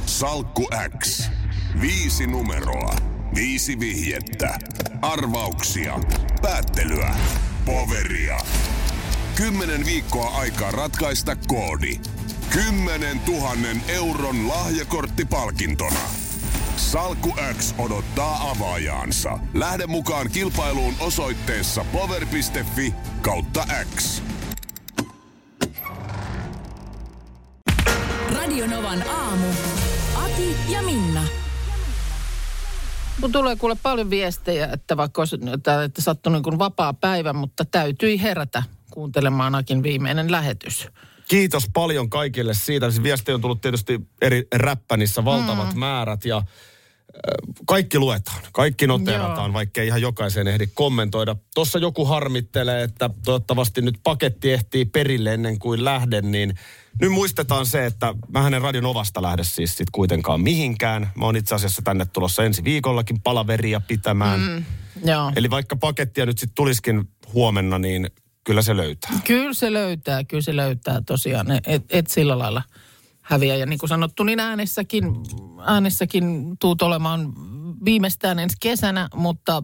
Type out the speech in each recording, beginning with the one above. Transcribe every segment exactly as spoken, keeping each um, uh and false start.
Salkku X. Viisi numeroa. Viisi vihjettä. Arvauksia. Päättelyä. Poveria. Kymmenen viikkoa aikaa ratkaista koodi. Kymmenen tuhannen euron lahjakorttipalkintona. Salkku X odottaa avaajaansa. Lähde mukaan kilpailuun osoitteessa power piste fi kautta X. Radio Novan aamu. Ati ja Minna. Mun tulee kuule paljon viestejä, että vaikka olisi että sattui niin kuin vapaa päivä, mutta täytyi herätä kuuntelemaan Akin viimeinen lähetys. Kiitos paljon kaikille siitä. Se viesti on tullut tietysti eri räppänissä valtavat mm. määrät ja äh, kaikki luetaan. Kaikki noterataan, vaikka ei ihan jokaiseen ehdi kommentoida. Tuossa joku harmittelee, että toivottavasti nyt paketti ehtii perille ennen kuin lähden, niin nyt muistetaan se, että mä en Radio Novasta lähde siis sit kuitenkaan mihinkään. Mä oon itse asiassa tänne tulossa ensi viikollakin palaveria pitämään. Mm, joo. Eli vaikka pakettia nyt sitten tulisikin huomenna, niin kyllä se löytää. Kyllä se löytää, kyllä se löytää tosiaan. Et, et sillä lailla häviä. Ja niin kuin sanottu, niin äänessäkin, äänessäkin tuut olemaan viimeistään ensi kesänä, mutta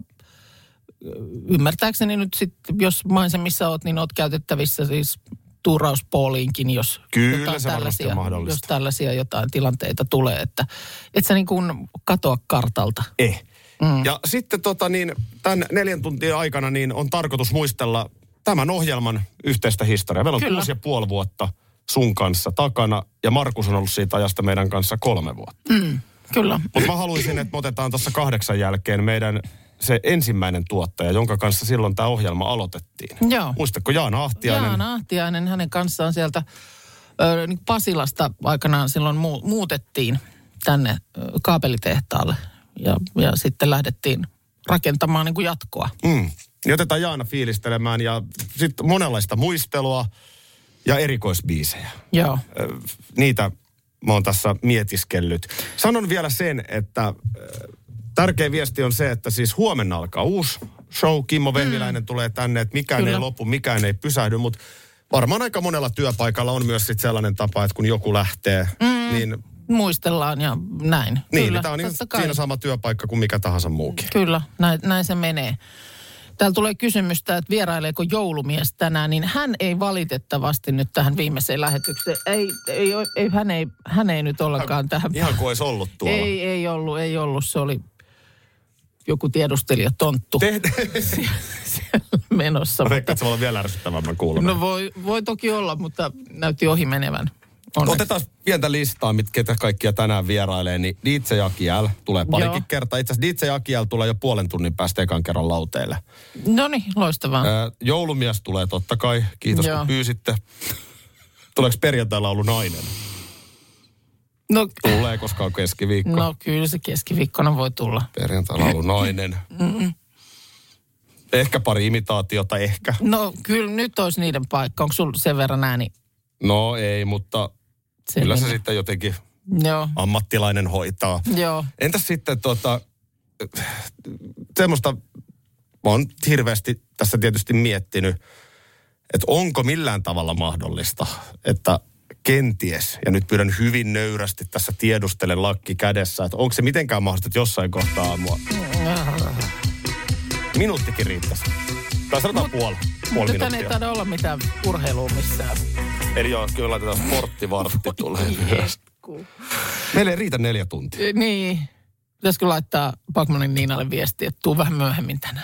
ymmärtääkseni nyt sitten, jos maisemissa oot, niin oot käytettävissä siis tuurauspooliinkin, jos Kyllä se varmasti on mahdollista. Jos tällaisia jotain tilanteita tulee, että et sä niin kuin katoa kartalta. Eh. Mm. Ja sitten tota niin, tämän neljän tuntia aikana niin on tarkoitus muistella tämän ohjelman yhteistä historiaa. Meillä on Kyllä. kuusi ja puoli vuotta sun kanssa takana ja Markus on ollut siitä ajasta meidän kanssa kolme vuotta. Mm. Kyllä. Mutta mä haluaisin, että me otetaan tuossa kahdeksan jälkeen meidän se ensimmäinen tuottaja, jonka kanssa silloin tämä ohjelma aloitettiin. Joo. Muistatko Jaana Ahtiainen? Jaana Ahtiainen, hänen kanssaan sieltä ö, niin Pasilasta aikanaan silloin mu- muutettiin tänne ö, kaapelitehtaalle ja, ja sitten lähdettiin rakentamaan niin kuin jatkoa. Mm. Niin otetaan Jaana fiilistelemään ja sitten monenlaista muistelua ja erikoisbiisejä. Joo. Ö, niitä mä oon tässä mietiskellyt. Sanon vielä sen, että tärkeä viesti on se, että siis huomenna alkaa uusi show. Kimmo Vehviläinen mm. tulee tänne, että mikään Kyllä. ei lopu, mikään ei pysähdy, mutta varmaan aika monella työpaikalla on myös sit sellainen tapa, että kun joku lähtee, mm. niin muistellaan ja näin. Niin, Kyllä, tämä on niin siinä sama työpaikka kuin mikä tahansa muukin. Kyllä, näin, näin se menee. Täällä tulee kysymystä, että vieraileeko joulumies tänään, niin hän ei valitettavasti nyt tähän viimeiseen lähetykseen. Ei, ei, ei, hän, ei hän ei nyt ollenkaan tähän. Ihan kuin olisi ollut tuolla. Ei, ei ollut, ei ollut. Se oli joku tiedustelijatonttu Te- siellä, siellä menossa. Mä veikkaan, että se voi vielä ärsyttävämmän kuulemaan. No voi, voi toki olla, mutta näytti ohi menevän. Onneksi. Otetaan pientä listaa, mitkä kaikkia tänään vierailee, niin D J Jakiel tulee parikin Joo. kertaa. Itse asiassa D J Jakiel tulee jo puolen tunnin päästä ekan kerran lauteille. No niin, loistavaa. Ää, joulumies tulee totta kai, kiitos Joo. kun pyysitte. Tuleeko perjantai-laulu nainen? No, tulee, koska on keskiviikko. No kyllä se keskiviikkona voi tulla. Perjantai-laulu nainen. Mm-mm. Ehkä pari imitaatiota, ehkä. No kyllä nyt olisi niiden paikka. Onko sulla sen verran ääni? No ei, mutta se kyllä se meni. Sitten jotenkin Joo. ammattilainen hoitaa. Joo. Entäs sitten tota, semmoista, mä oon hirveästi tässä tietysti miettinyt, että onko millään tavalla mahdollista, että kenties, ja nyt pyydän hyvin nöyrästi tässä tiedustelen lakki kädessä, että onko se mitenkään mahdollista, että jossain kohtaa aamua minuuttikin riittäisi. Tai sanotaan puoli, puoli minuuttia. Nyt ei taida olla mitään urheilua missään. Eli joo, kyllä laitetaan sporttivartti tulee. Meillä ei riitä neljä tuntia. Niin. Pitäisikö laittaa Backmanin Niinalle viestiä, että tuu vähän myöhemmin tänään.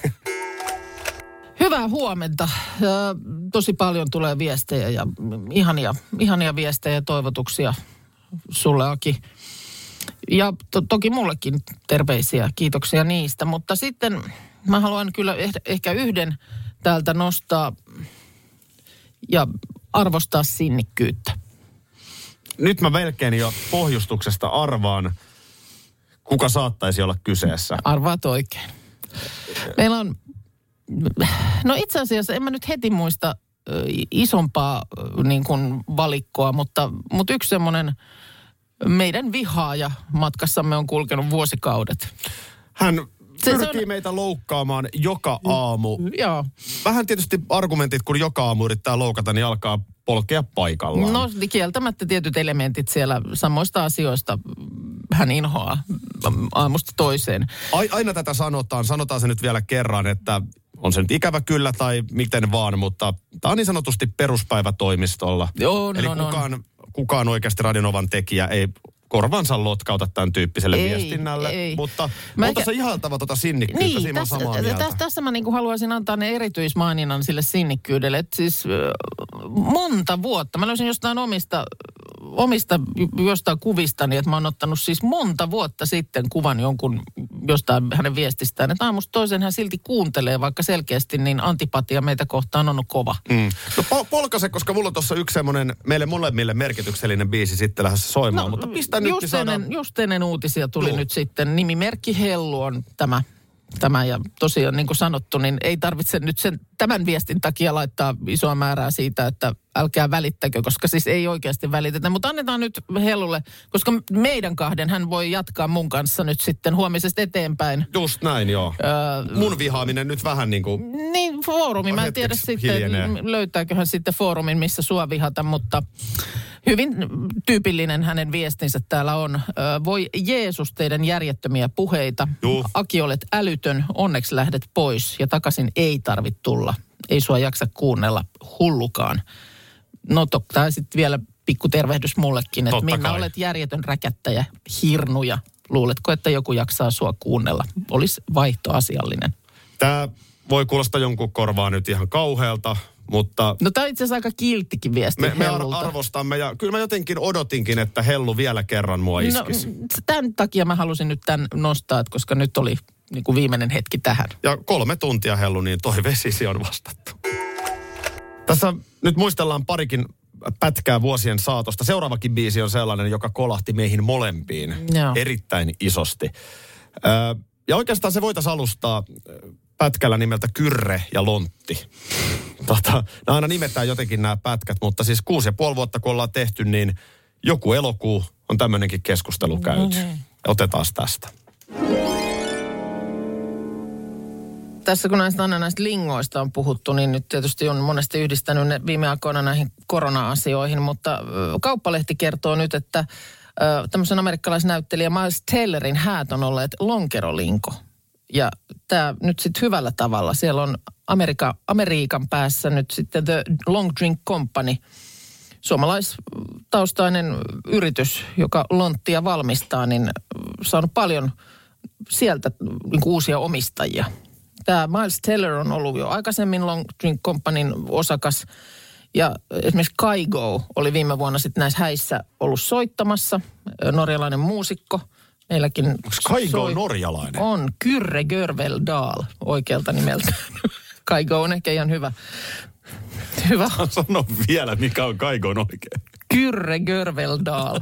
Hyvää huomenta. Tosi paljon tulee viestejä ja ihania, ihania viestejä ja toivotuksia sulle, Aki. Ja to, toki mullekin terveisiä, kiitoksia niistä. Mutta sitten mä haluan kyllä ehkä yhden täältä nostaa ja arvostaa sinnikkyyttä. Nyt mä melkein jo pohjustuksesta arvaan, kuka saattaisi olla kyseessä. Arvaat oikein. Meillä on, no itse asiassa en mä nyt heti muista isompaa niin kuin valikkoa, mutta, mutta yksi semmoinen meidän vihaaja matkassamme on kulkenut vuosikaudet. Hän Se, pyrkii se on... meitä loukkaamaan joka aamu. Joo. Vähän tietysti argumentit, kun joka aamu yrittää loukata, niin alkaa polkea paikallaan. No kieltämättä tietyt elementit siellä samoista asioista hän inhoaa aamusta toiseen. Aina tätä sanotaan, sanotaan se nyt vielä kerran, että on se nyt ikävä kyllä tai miten vaan, mutta tämä on niin sanotusti peruspäivätoimistolla. Joo, Eli no, kukaan, no. kukaan oikeasti Radionovan tekijä ei korvansa lotkauta tämän tyyppiselle ei, viestinnälle. Ei. Mutta mä on eikä... tässä ihaltava tuota sinnikkyyttä, niin, siinä tässä, on samaa mieltä. Tässä, tässä mä niinku haluaisin antaa ne erityismaininnan sille sinnikkyydelle. Et siis monta vuotta, mä löysin jostain omista, omista jostain kuvistani, että mä oon ottanut siis monta vuotta sitten kuvan jonkun jostain hänen viestistään. Että aamusta toisen hän silti kuuntelee, vaikka selkeästi niin antipatia meitä kohtaan on kova. Mm. No pol- polkase, koska mulla on tuossa yksi semmoinen meille molemmille merkityksellinen biisi sitten lähdössä soimaan, no, mutta pistä nyt, just, ennen, saadaan... just ennen uutisia tuli Tuo. nyt sitten nimimerkki Hellu on tämä. Tämä ja tosiaan niin kuin sanottu, niin ei tarvitse nyt sen, tämän viestin takia laittaa isoa määrää siitä, että älkää välittäkö, koska siis ei oikeasti välitetä. Mutta annetaan nyt Hellulle, koska meidän kahden hän voi jatkaa mun kanssa nyt sitten huomisesta eteenpäin. Just näin, joo. Öö, mun vihaaminen nyt vähän niin kuin... Niin, foorumi. Mä en tiedä sitten, hiljenee. Löytääkö hän sitten foorumin, missä sua vihata, mutta... Hyvin tyypillinen hänen viestinsä täällä on. Voi Jeesus teidän järjettömiä puheita. Juh. Aki olet älytön, onneksi lähdet pois ja takaisin ei tarvitse tulla. Ei sua jaksa kuunnella hullukaan. No totta, sitten vielä pikku tervehdys mullekin, että Minna olet järjetön räkättäjä, hirnuja. Luuletko, että joku jaksaa sua kuunnella? Olisi vaihtoasiallinen. Tämä voi kuulostaa jonkun korvaa nyt ihan kauhealta. Mutta no tämä on itse asiassa aika kilttikin viesti me, me Hellulta. arvostamme ja kyllä mä jotenkin odotinkin, että Hellu vielä kerran mua iskisi. No, tämän takia mä halusin nyt tämän nostaa, että koska nyt oli niin kuin viimeinen hetki tähän. Ja kolme tuntia Hellu, niin toiveisisi on vastattu. Tässä nyt muistellaan parikin pätkää vuosien saatosta. Seuraavakin biisi on sellainen, joka kolahti meihin molempiin Joo. erittäin isosti. Ö, ja oikeastaan se voitaisiin alustaa pätkällä nimeltä Kyrre ja Lontti. Tota, aina nimetään jotenkin nämä pätkät, mutta siis kuusi ja puoli vuotta kun ollaan tehty, niin joku elokuu on tämmöinenkin keskustelu käyty. Mm-hmm. Otetaan tästä. Tässä kun näistä aina näistä lingoista on puhuttu, niin nyt tietysti on monesti yhdistänyt ne viime aikoina näihin korona-asioihin, mutta Kauppalehti kertoo nyt, että tämmöisen amerikkalaisnäyttelijä Miles Tellerin häät on olleet lonkerolinko. Ja tämä nyt sitten hyvällä tavalla. Siellä on Amerika, Amerikan päässä nyt sitten The Long Drink Company, suomalaistaustainen yritys, joka lonttia valmistaa, niin saanut paljon sieltä niin kuin uusia omistajia. Tämä Miles Teller on ollut jo aikaisemmin Long Drink Companyn osakas. Ja esimerkiksi Kygo oli viime vuonna sitten näissä häissä ollut soittamassa, norjalainen muusikko. Meilläkin onko Kygo soi... norjalainen? On, Kyrre Görveldal oikealta nimeltä. Kygo on ehkä ihan hyvä. Hyvä. Sano vielä, mikä on Kygon oikein. Kyrre Görveldal.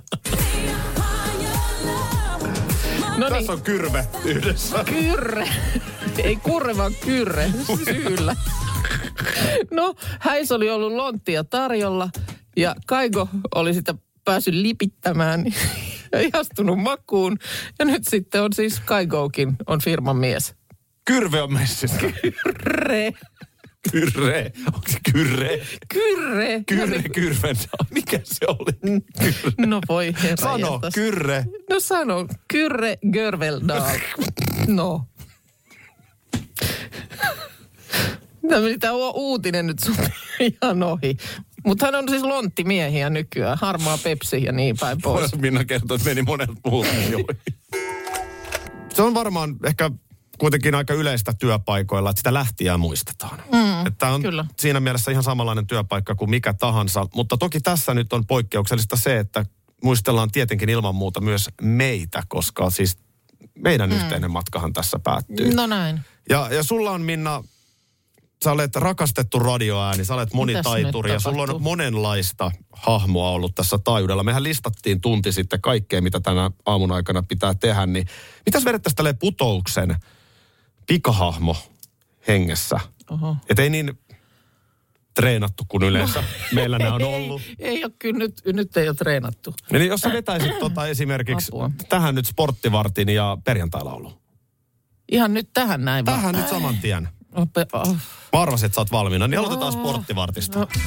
No niin. Tässä on Kyrve yhdessä. Kyrre. Ei kurre, vaan Kyrre. Syyllä. No, häissä oli ollut lonttia tarjolla ja Kygo oli sitä päässyt lipittämään. Ei astunut makuun. Ja nyt sitten on siis Kygokin on firman mies. Kyrve on messissä. Kyrre. Kyrre. Onko se Kyrre? Kyrre. Kyrre, Kyrve. Mikä se oli? Kyrre. No voi herra. Sano, jätäs. Kyrre. No sano, Kyrre Görveldal. No. Tämä on uutinen nyt sun ihan ohi. Mutta hän on siis lonttimiehiä nykyään. Harmaa Pepsi ja niin päin pois. Minna kertoi, että meni monet muut Se on varmaan ehkä kuitenkin aika yleistä työpaikoilla, että sitä lähtijää muistetaan. Mm, että on kyllä. Siinä mielessä ihan samanlainen työpaikka kuin mikä tahansa. Mutta toki tässä nyt on poikkeuksellista se, että muistellaan tietenkin ilman muuta myös meitä, koska siis meidän mm. yhteinen matkahan tässä päättyy. No näin. Ja, ja sulla on, Minna, sä olet rakastettu radioääni, sä olet monitaituri ja sulla on monenlaista hahmoa ollut tässä taajuudella. Mehän listattiin tunti sitten kaikkea, mitä tänä aamun aikana pitää tehdä, niin mitäs vedettäisiin tälleen Putouksen pikahahmo hengessä? Oho. Et ei niin treenattu kuin yleensä meillä nämä on ollut. Ei, ei ole kyllä, nyt, nyt ei ole treenattu. Eli jos sä vetäisit tota esimerkiksi Apua. tähän nyt sporttivartin ja perjantai-laulu. Ihan nyt tähän näin vaan. Tähän nyt saman tien. Ope, oh. Mä arvasin, että sä oot valmiina, niin aloitetaan sporttivartista. No.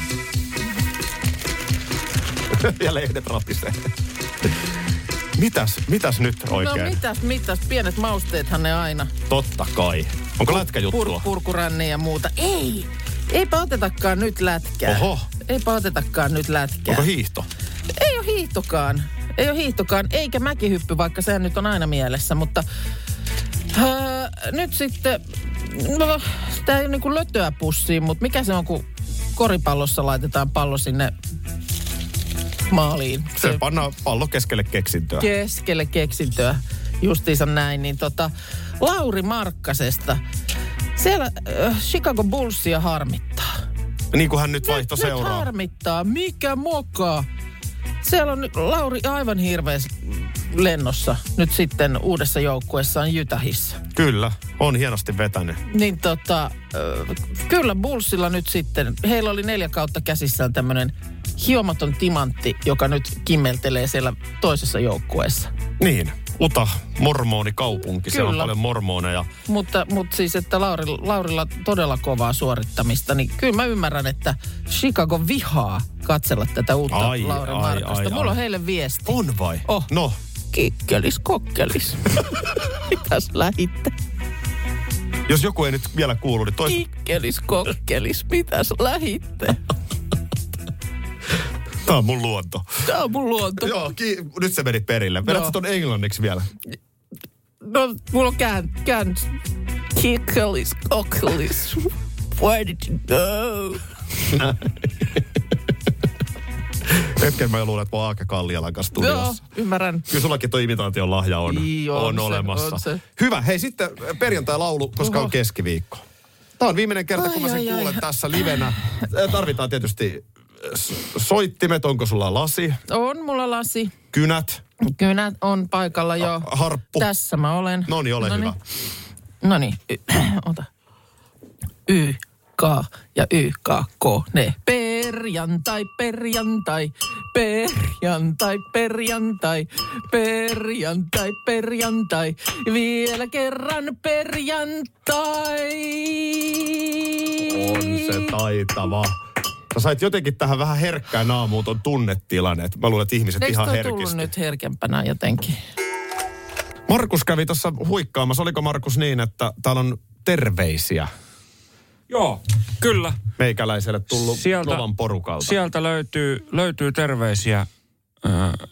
Ja lehdet rapisee. Mitäs, mitäs nyt oikein? No mitäs, mitäs, pienet mausteethan ne aina. Totta kai. Onko lätkäjuttua? Pur, purkuränniä ja muuta. Ei, eipä otetakaan nyt lätkää. Oho. Eipä otetakaan nyt lätkää. Onko hiihto? Ei ole hiihtokaan. Ei ole hiihtokaan, eikä mäkihyppy, vaikka sehän nyt on aina mielessä, mutta öö, nyt sitten, no, sitä ei ole niin kuin lötöä pussiin, mutta mikä se on, kun koripallossa laitetaan pallo sinne maaliin. Se, se pannaan pallo keskelle keksintöä. Keskelle keksintöä, justiinsa näin. Niin tota, Lauri Markkasesta, siellä äh, Chicago Bullsia harmittaa. Niin kuin hän nyt vaihtoi nyt, seuraa. Nyt harmittaa, mikä moka. Siellä on nyt Lauri aivan hirveässä lennossa nyt sitten uudessa joukkueessaan Utahissa. Kyllä, on hienosti vetänyt. Niin tota, äh, kyllä Bullsilla nyt sitten, heillä oli neljä kautta käsissään tämmöinen hiomaton timantti, joka nyt kimmeltelee siellä toisessa joukkueessa. Niin, Utah, mormonikaupunki, siellä on Kyllä. paljon mormoneja. Mutta, mutta siis, että Lauri, Laurilla todella kovaa suorittamista, niin kyllä mä ymmärrän, että Chicago vihaa katsella tätä uutta ai, Lauri ai, Markkasta. ai, Mulla ai. on heille viesti. On vai? Oh. No. Kikkelis, kokkelis. Mitäs lähitte? Jos joku ei nyt vielä kuulu, niin toista... Kikkelis, kokkelis, mitäs lähitte? Tää on mun luonto. Tää on mun luonto. Joo, ki... nyt se meni perille. Vedät sä ton englanniksi vielä? No, mulla on kään, kään. Kikkelis, kokkelis. Where did you go? Hetken mä luulen, että mä oon Aake Kallialan kanssa studiossa. Joo, ymmärrän. Kyllä sullakin toi imitaation lahja on, Ii, on on se, olemassa. on se. Hyvä. Hei, sitten perjantai-laulu, koska Oho. on keskiviikko. Tää on viimeinen kerta, Ai, kun mä sen ai, kuulen ai. tässä livenä. Tarvitaan tietysti soittimet, onko sulla lasi, On mulla lasi. kynät, Kynät on paikalla jo. harppu. Tässä mä olen. Noniin, ole hyvä. No niin, ota. Y, K ja Y, K, K, ne. Perjantai, perjantai, perjantai, perjantai, perjantai, perjantai, vielä kerran perjantai. On se taitava. Sä sait jotenkin tähän vähän herkkään aamuun ton tunnetilanne. Mä luulen, että ihmiset Eikö ihan toi herkisti. tullut nyt herkempänä jotenkin? Markus kävi tuossa huikkaamassa. Oliko Markus niin, että täällä on terveisiä Joo, kyllä. meikäläiselle tullut Sieltä- Novan porukalta? Sieltä löytyy, löytyy terveisiä ö,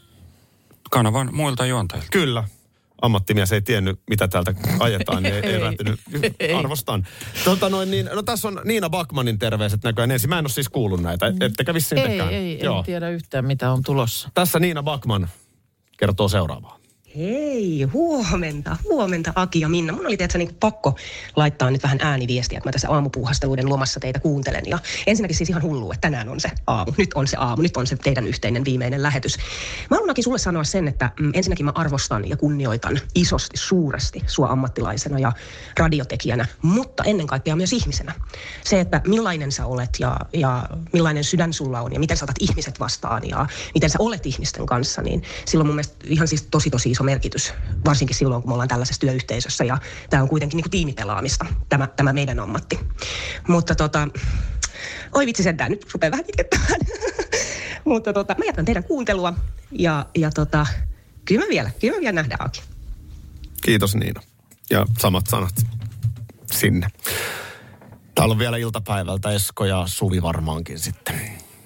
kanavan muilta juontajilta. Kyllä. Ammattimies ei tiennyt, mitä täältä ajetaan, niin ei, ei Ei. lähtenyt. Ei. Arvostan. Tota noin, niin, no tässä on Niina Backmanin terveiset näköjään ensin. Mä en ole siis kuullut näitä, ettekä vissiin Ei, tekään. ei, Joo. en tiedä yhtään mitä on tulossa. Tässä Niina Backman kertoo seuraavaa. Hei, huomenta, huomenta Aki ja Minna. Mun oli tietysti niin pakko laittaa nyt vähän ääniviestiä, kun mä tässä aamupuuhasteluiden lomassa teitä kuuntelen. Ja ensinnäkin siis ihan hullu, että tänään on se aamu. Nyt on se aamu, nyt on se teidän yhteinen viimeinen lähetys. Mä haluan Aki sulle sanoa sen, että mm, ensinnäkin mä arvostan ja kunnioitan isosti, suuresti sua ammattilaisena ja radiotekijänä, mutta ennen kaikkea myös ihmisenä. Se, että millainen sä olet ja, ja millainen sydän sulla on ja miten sä otat ihmiset vastaan ja miten sä olet ihmisten kanssa, niin silloin mun mielestä ihan siis tosi tosi iso merkitys, varsinkin silloin, kun me ollaan tällaisessa työyhteisössä ja tämä on kuitenkin niin kuin tiimipelaamista, tämä, tämä meidän ammatti. Mutta tota, oi vitsi sentään, nyt rupeaa vähän itkettämään. Mutta tota, mä jatkan teidän kuuntelua ja, ja tota, kyllä me vielä, kyllä me vielä nähdään Aki. Kiitos Niina. Ja samat sanat sinne. Täällä on vielä iltapäivältä Esko ja Suvi varmaankin sitten.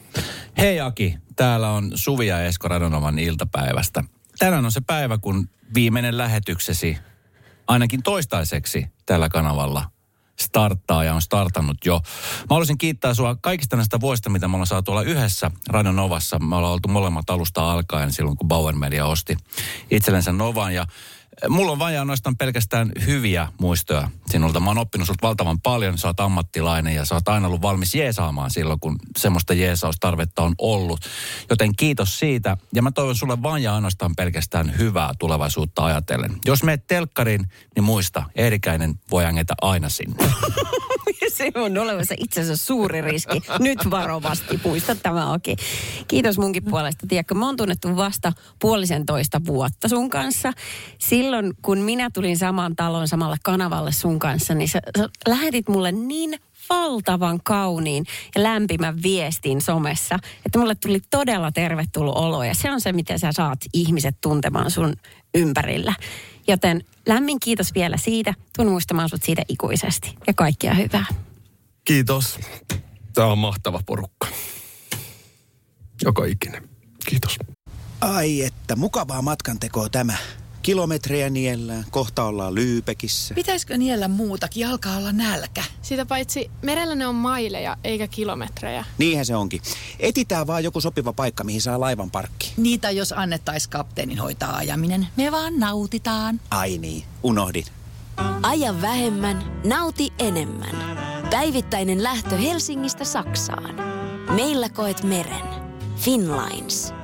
Hei Aki, täällä on Suvi ja Esko Radonovan iltapäivästä. Tänään on se päivä, kun viimeinen lähetyksesi, ainakin toistaiseksi tällä kanavalla, starttaa ja on startannut jo. Mä haluaisin kiittää sua kaikista näistä vuosista, mitä me ollaan saatu olla yhdessä Radio Novassa. Me ollaan oltu molemmat alusta alkaen silloin, kun Bauer Media osti itsellensä Novan. Ja mulla on vain ainoastaan pelkästään hyviä muistoja sinulta. Mä oon oppinut sulta valtavan paljon, sä oot ammattilainen ja sä oot aina ollut valmis jeesaamaan silloin, kun semmoista jeesaustarvetta on ollut. Joten kiitos siitä ja mä toivon sulle vain ja ainoastaan pelkästään hyvää tulevaisuutta ajatellen. Jos meet telkkariin, niin muista, Eerikäinen voi ängetä aina sinne. Se on olemassa itse asiassa suuri riski. Nyt varovasti, muista tämä Aki. Kiitos munkin puolesta. Tiedätkö, mä oon tunnettu vasta puolisentoista vuotta sun kanssa. Silloin, kun minä tulin samaan taloon samalle kanavalle sun kanssa, niin sä, sä lähetit mulle niin valtavan kauniin ja lämpimän viestin somessa, että mulle tuli todella tervetullut olo. Ja se on se, miten sä saat ihmiset tuntemaan sun ympärillä. Joten lämmin kiitos vielä siitä. Tuun muistamaan sut siitä ikuisesti. Ja kaikkea hyvää. Kiitos. Tämä on mahtava porukka. Joka ikinen. Kiitos. Ai että, mukavaa matkantekoa tämä. Kilometrejä niellään, kohta ollaan Lyypekissä. Pitäisikö niellä muutakin, alkaa olla nälkä. Sitä paitsi merellä ne on maileja eikä kilometrejä. Niinhän se onkin. Etitään vaan joku sopiva paikka, mihin saa laivan parkkiin. Niitä jos annettaisiin kapteenin hoitaa ajaminen, me vaan nautitaan. Ai niin, unohdin. Aja vähemmän, nauti enemmän. Päivittäinen lähtö Helsingistä Saksaan. Meillä koet meren. Finnlines.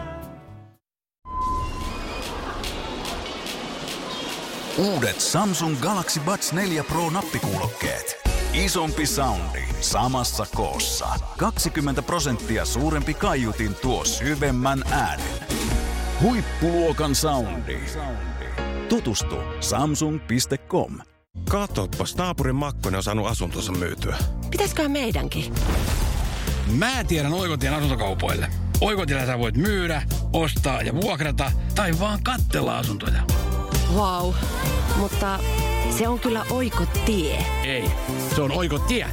Uudet Samsung Galaxy Buds neljä Pro nappikuulokkeet. Isompi soundi samassa koossa. kaksikymmentä prosenttia suurempi kaiutin tuo syvemmän äänen. Huippuluokan soundi. Tutustu samsung piste com. Katoppas, naapurin Makkonen on saanut asuntonsa myytyä. Pitäisikö meidänkin? Mä tiedän Oikotien asuntokaupoille. Oikotiellä sä voit myydä, ostaa ja vuokrata tai vaan katsella asuntoja. Vau, wow. Mutta se on kyllä Oikotie. Ei, se on Oikotie.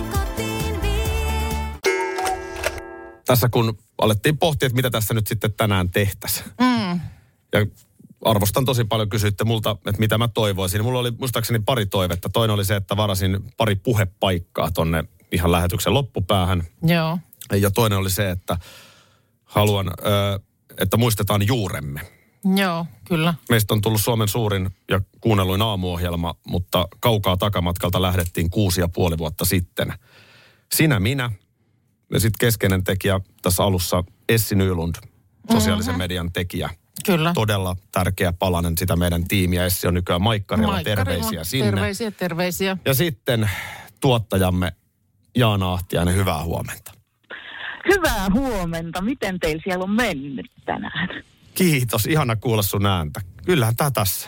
Tässä kun alettiin pohtia, että mitä tässä nyt sitten tänään tehtäisiin. Mm. Ja arvostan tosi paljon, kysyitte multa, että mitä mä toivoisin. Mulla oli muistaakseni pari toivetta. Toinen oli se, että varasin pari puhepaikkaa tonne ihan lähetyksen loppupäähän. Joo. Ja toinen oli se, että haluan, että muistetaan juuremme. Joo, kyllä. Meistä on tullut Suomen suurin ja kuunnelluin aamuohjelma, mutta kaukaa takamatkalta lähdettiin kuusi ja puoli vuotta sitten. Sinä, minä ja sitten keskeinen tekijä tässä alussa Essi Nylund, sosiaalisen mm-hmm. median tekijä. Kyllä. Todella tärkeä palanen sitä meidän tiimiä. Essi on nykyään Maikkarilla, Maikkarilla. Terveisiä sinne. Terveisiä, terveisiä. Ja sitten tuottajamme Jaana Ahtiainen, hyvää huomenta. Hyvää huomenta. Miten teillä siellä on mennyt tänään? Kiitos, ihana kuulla sun ääntä. Kyllähän tää tässä.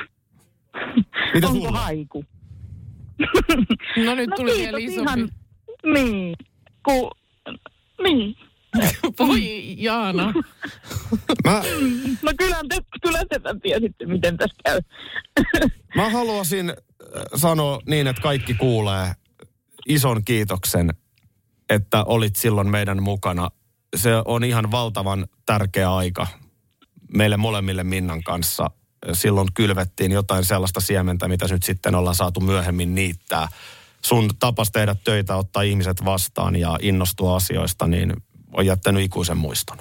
Mitä Onko sulla? Haiku? No nyt no tuli kiitos, vielä isompi. Ihan, niin, ku, niin. Voi Jaana. Mä... No kyllä te, kyllä te tiesitte, miten tässä käy. Mä haluaisin sanoa niin, että kaikki kuulee ison kiitoksen, että olit silloin meidän mukana. Se on ihan valtavan tärkeä aika meille molemmille Minnan kanssa. Silloin kylvettiin jotain sellaista siementä, mitä nyt sitten ollaan saatu myöhemmin niittää. Sun tapas tehdä töitä, ottaa ihmiset vastaan ja innostua asioista, niin on jättänyt ikuisen muiston.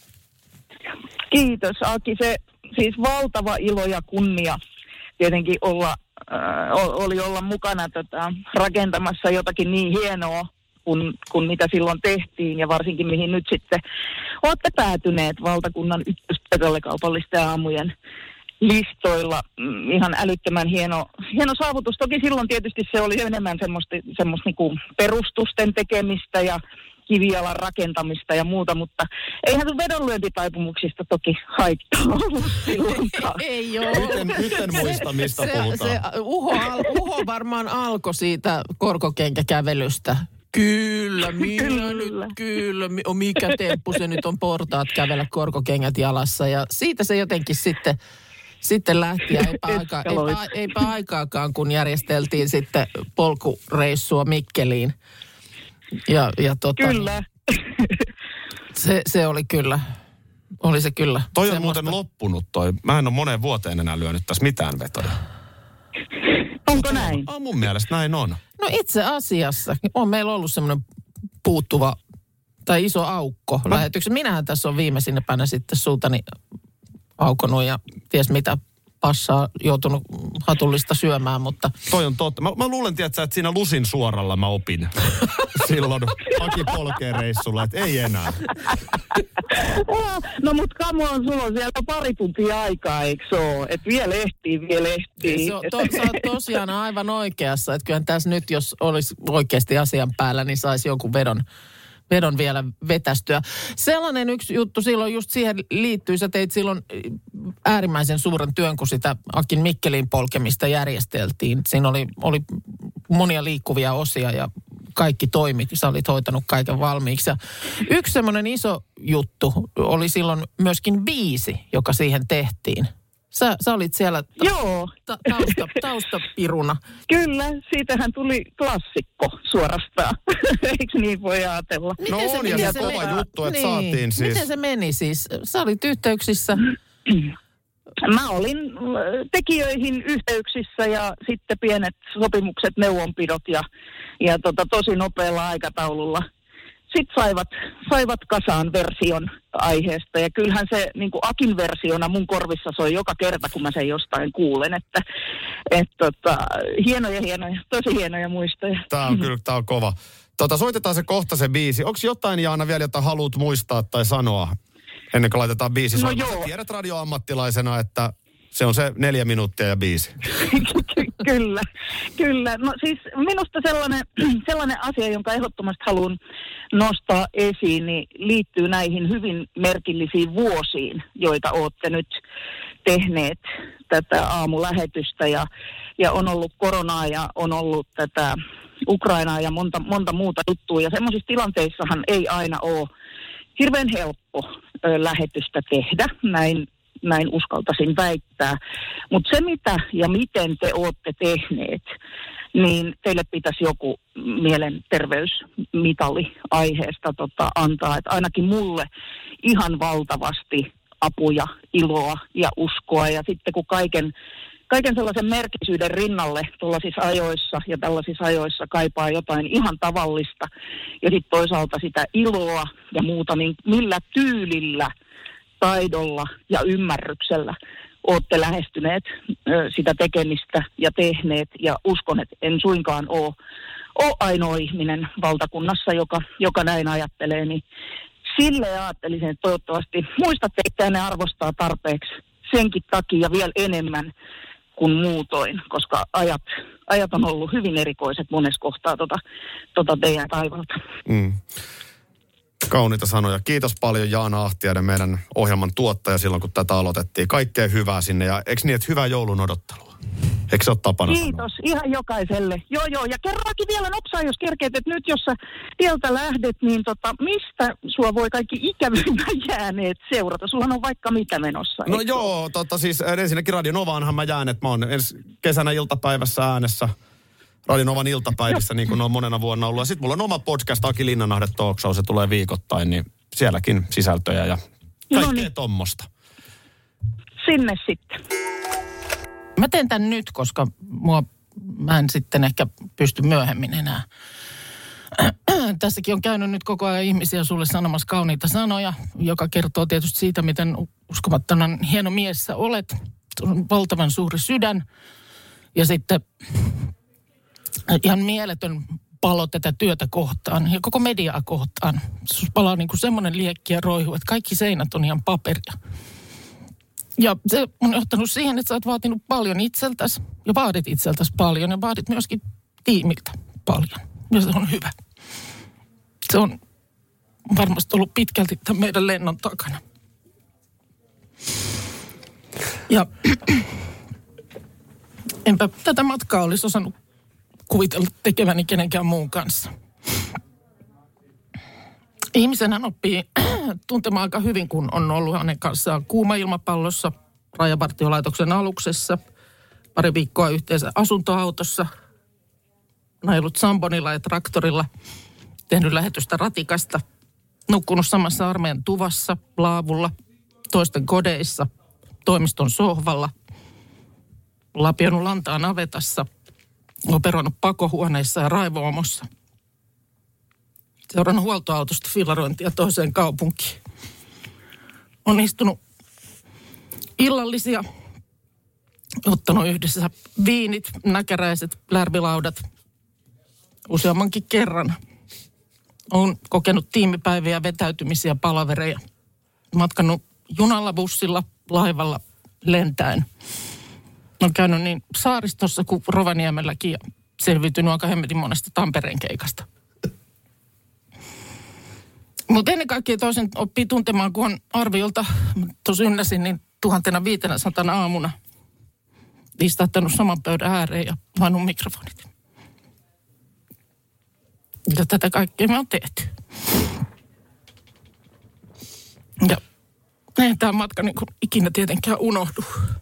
Kiitos Aki. Se siis valtava ilo ja kunnia tietenkin olla, äh, oli olla mukana tota, rakentamassa jotakin niin hienoa, kun, kun mitä silloin tehtiin ja varsinkin mihin nyt sitten olette päätyneet valtakunnan ykköskaupallisten aamujen listoilla. Ihan älyttömän hieno, hieno saavutus. Toki silloin tietysti se oli enemmän semmoista, semmoista niinku perustusten tekemistä ja kivialan rakentamista ja muuta, mutta eihän sun vedonlyöntitaipumuksista toki haittaa ollut silloinkaan. Ei ole. Nyt en, nyt en muista, mistä se, puhutaan. Se, uho, al, uho varmaan alkoi siitä korkokenkäkävelystä. Kyllä, minä kyllä. nyt, kyllä. Mikä temppu se nyt on portaat kävellä korkokengät jalassa. Ja siitä se jotenkin sitten, sitten lähti. Ja eipä, aika, eipä, eipä aikaakaan, kun järjesteltiin sitten polkureissua Mikkeliin. Ja, ja tota, kyllä. Se, se oli kyllä. Oli se kyllä. Toi on semmoista. Muuten loppunut toi. Mä en ole moneen vuoteen enää lyönyt tässä mitään vetoja. Onko näin? On mun mielestä näin on. No itse asiassa on meillä ollut semmoinen puuttuva tai iso aukko no. lähetyksen. Minähän tässä on viimeisinä päivänä sitten suutani aukonut ja ties mitä passaa joutunut hatullista syömään, mutta... Toi on totta. Mä, mä luulen, tiedätkö, että siinä lusin suoralla mä opin silloin Aki Polkeen reissulla, että ei enää. No mut come on, sulla on siellä pari tuntia aikaa, eikö se ole? Että vielä ehtii, vielä ehtii. Se on, to, sä oot tosiaan aivan oikeassa, että kyllähän tässä nyt, jos olisi oikeasti asian päällä, niin saisi jonkun vedon, vedon vielä vetästyä. Sellainen yksi juttu silloin just siihen liittyy, sä teit silloin äärimmäisen suuren työn, kun sitä Akin Mikkelin polkemista järjesteltiin. Siinä oli, oli monia liikkuvia osia ja kaikki toimi, sä olit hoitanut kaiken valmiiksi. Ja yksi semmoinen iso juttu oli silloin myöskin biisi, joka siihen tehtiin. Sä, sä olit siellä ta- Joo. Ta- tausta, taustapiruna. Kyllä, siitähän tuli klassikko suorastaan. Eikö niin voi ajatella? No Miten se- on, ja miten se se kova meni? juttu, että Niin. saatiin siis. Miten se meni siis? Sä olit yhteyksissä. Mä olin äh, tekijöihin yhteyksissä ja sitten pienet sopimukset, neuvonpidot ja, ja tota, tosi nopealla aikataululla. Sitten saivat, saivat kasaan version aiheesta ja kyllähän se niin kuin Akin versiona mun korvissa soi joka kerta, kun mä sen jostain kuulen, että et, tota, hienoja, hienoja, tosi hienoja muistoja. Tää on kyllä, tää on kova. Tota, soitetaan se kohta se biisi. Onko jotain, Jaana, vielä, jota haluat muistaa tai sanoa ennen kuin laitetaan biisi No soimaan? Sä joo. tiedät radioammattilaisena, että se on se neljä minuuttia ja biisi. Kyllä, kyllä. No siis minusta sellainen, sellainen asia, jonka ehdottomasti haluan nostaa esiin, niin liittyy näihin hyvin merkillisiin vuosiin, joita olette nyt tehneet tätä aamulähetystä. Ja, ja on ollut koronaa ja on ollut tätä Ukrainaa ja monta, monta muuta juttua. Ja semmoisissa tilanteissahan ei aina ole hirveän helppo ö, lähetystä tehdä, näin näin uskaltaisin väittää. Mutta se mitä ja miten te olette tehneet, niin teille pitäisi joku mielenterveysmitali aiheesta tota, antaa. Et ainakin mulle ihan valtavasti apuja, iloa ja uskoa. Ja sitten kun kaiken, kaiken sellaisen merkisyyden rinnalle tuollaisissa ajoissa ja tällaisissa ajoissa kaipaa jotain ihan tavallista. Ja sitten toisaalta sitä iloa ja muuta, niin millä tyylillä, taidolla ja ymmärryksellä olette lähestyneet ö, sitä tekemistä ja tehneet. Ja uskon, että en suinkaan ole, ole ainoa ihminen valtakunnassa, joka, joka näin ajattelee. Niin sille ajattelisin, että toivottavasti muistatte, että ne arvostaa tarpeeksi senkin takia vielä enemmän kuin muutoin, koska ajat, ajat on ollut hyvin erikoiset monessa kohtaa tota, tota teidän taivalta. Mm. Kauniita sanoja. Kiitos paljon Jaana Ahtiainen, meidän ohjelman tuottaja silloin, kun tätä aloitettiin. Kaikkea hyvää sinne ja eikö niin, että hyvää joulun odottelua? Eikö se ole tapana Kiitos sanoa? ihan jokaiselle. Joo, joo. Ja kerrankin vielä nopsaa, jos kerkeet, että nyt jos sä tieltä lähdet, niin tota, mistä sua voi kaikki ikävimmän jääneet seurata? Sullahan on vaikka mitä menossa. No eikö joo, tota siis ensinnäkin Radio Novaanhan mä jään, että mä oon ensi kesänä iltapäivässä äänessä. Radio Novan iltapäivissä, niin kuin ne on monena vuonna ollut. Ja sitten mulla on oma podcast, Aki Linnanahde Talk Show, se tulee viikoittain, niin sielläkin sisältöjä ja kaikkea Noniin. tommosta. Sinne sitten. Mä teen tän nyt, koska mua, mä en sitten ehkä pysty myöhemmin enää. Tässäkin on käynyt nyt koko ajan ihmisiä sulle sanomassa kauniita sanoja, joka kertoo tietysti siitä, miten uskomattoman hieno mies sä olet. Sulla on valtavan suuri sydän. Ja sitten ihan mieletön palo tätä työtä kohtaan ja koko mediaa kohtaan. Sus palaa niin kuin semmoinen liekki ja roihu, että kaikki seinät on ihan paperia. Ja se on johtanut siihen, että sä oot vaatinut paljon itseltäsi ja vaadit itseltäsi paljon ja vaadit myöskin tiimiltä paljon. Ja se on hyvä. Se on varmasti ollut pitkälti tämän meidän lennon takana. Ja enpä tätä matkaa olisi osannut kuvitella tekeväni kenenkään muun kanssa. Ihmisenhän oppii tuntemaan aika hyvin, kun on ollut hänen kanssaan kuuma ilmapallossa, Rajavartiolaitoksen aluksessa, pari viikkoa yhteensä asuntoautossa, ajellut sambonilla ja traktorilla, tehnyt lähetystä ratikasta, nukkunut samassa armeijan tuvassa, laavulla, toisten kodeissa, toimiston sohvalla, lapionut lantaa navetassa, operoinut pakohuoneissa ja raivoomossa. Seurannut huoltoautosta fillarointia toiseen kaupunkiin. On istunut illallisia ottanut yhdessä viinit, näkäräiset, lärvilaudat useammankin kerran. Olen kokenut tiimipäiviä, vetäytymisiä, palavereja. Matkannut junalla, bussilla, laivalla, lentäen. Olen käynyt niin saaristossa kuin Rovaniemelläkin ja selviytynyt aika hemmetin monesta Tampereen keikasta. Mutta ennen kaikkea toisen oppii tuntemaan, kun on arviolta, tuossa ynnäsin, niin tuhantena viitenä satana aamuna istahtanut saman pöydän ääreen ja vannut mikrofonit. Ja tätä kaikkea me on tehty. Ja eihän tämä matka niin kuin ikinä tietenkään unohdu.